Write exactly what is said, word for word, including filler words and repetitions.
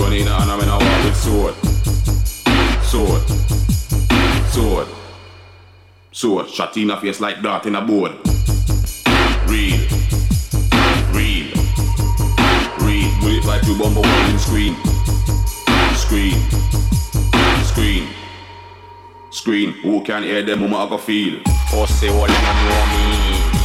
gun in the hand and when I walk with sword. Sword. Sword. Sword. Shot in a face like dart in a board. Real. Real. Real. Bullet like two bumper one screen. Screen. Screen. Screen. Who can hear them? Who I go feel? Pussy, all you know me.